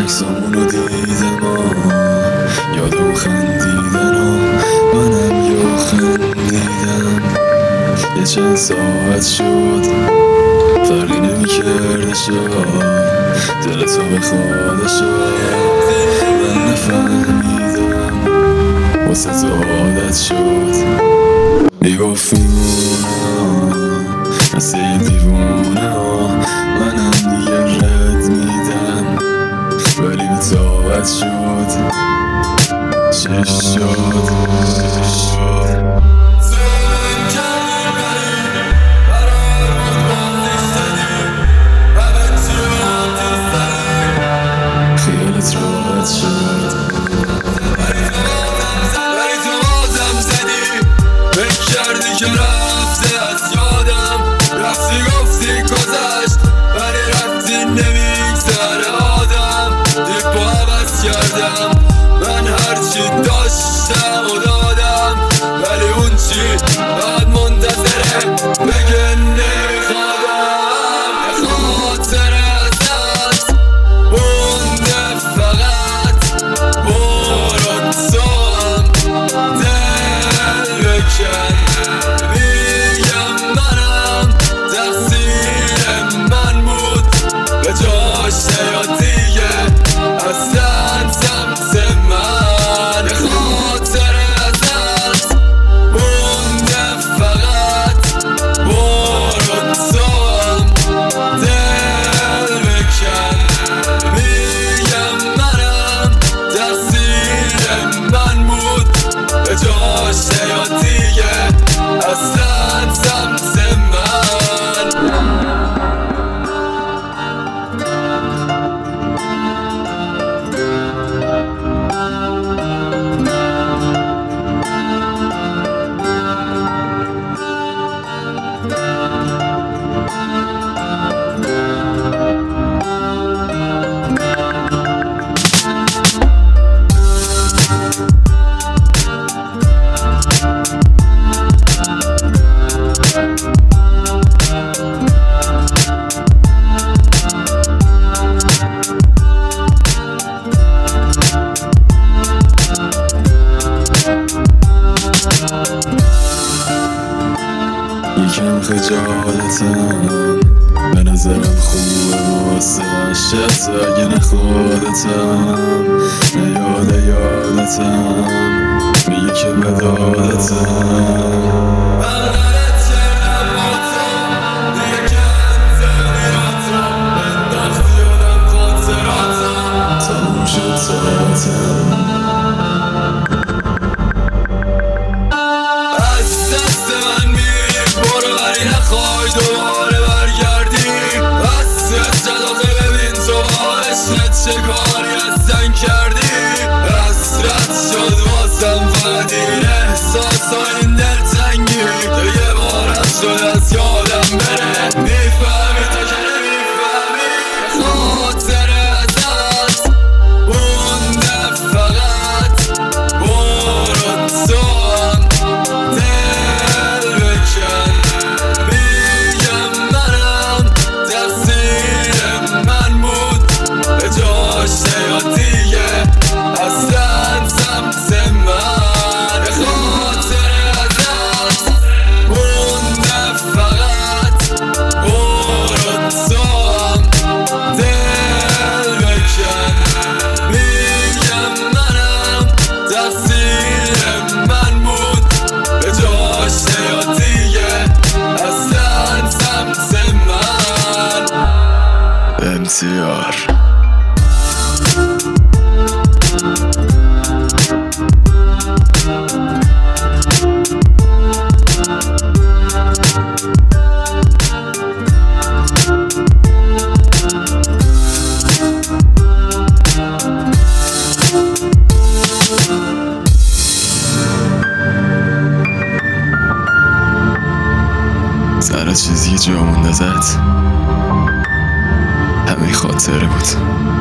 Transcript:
عکسامونو دیدم یادم خندیدن منم یا خندیدم. یه چند ساعت شد فرقی نمی‌کرده شد دل تو بخواد شد من نفهمیدم واسه تو عادت شد. میگفت میمونم مثل یه دیوونه منم دیگه رد میدم ولی به طاعت شد. چه شد خیالت راحت شد ولی تو بازم زدی فکر کردی که رفته از یادم رفتی گفتی گذشت ولی رفتی نمیگذره آدم دیپ و عوض کردم من هرچی داشتم و دادم ولی اون چی بعد منتظره بگه نمیخوادم. به خاطر ازت مونده فقط برو توام دل بکن میگم منم تقصیر من بود به جاش یا دیگه اصلا سمت من. به خاطر ازت مونده فقط برو توام دل بکن میگم منم تقصیر من بود به جاش یا دیگه اصلا سمت من. یکم خجالتم به نظرم خوبه واسه عشقت اگه نه خودتم نه یادتم میگه که بدادتم. تموم شد ساعتم از دست من میری برو ولی نخوای دوباره برگردی بس صداقه ببین تو با عشقت چه کاری هستن کردی. حسرت شد واسم فقط این احساس و این دلتنگی یه بارم شد از یادم بره میفهمی تو که نمیفهمی. به خاطر ازت مونده فقط برو توام دل بکن میگم منم تقصیر من بود به جاش یا دیگه اصلا سمت من. به خاطر ازت مونده فقط برو توام دل بکن میگم منم تقصیر من بود به جاش یا دیگه اصلا سمت من. امتیار سر چیزی که جا مونده زد همه خاطره بود.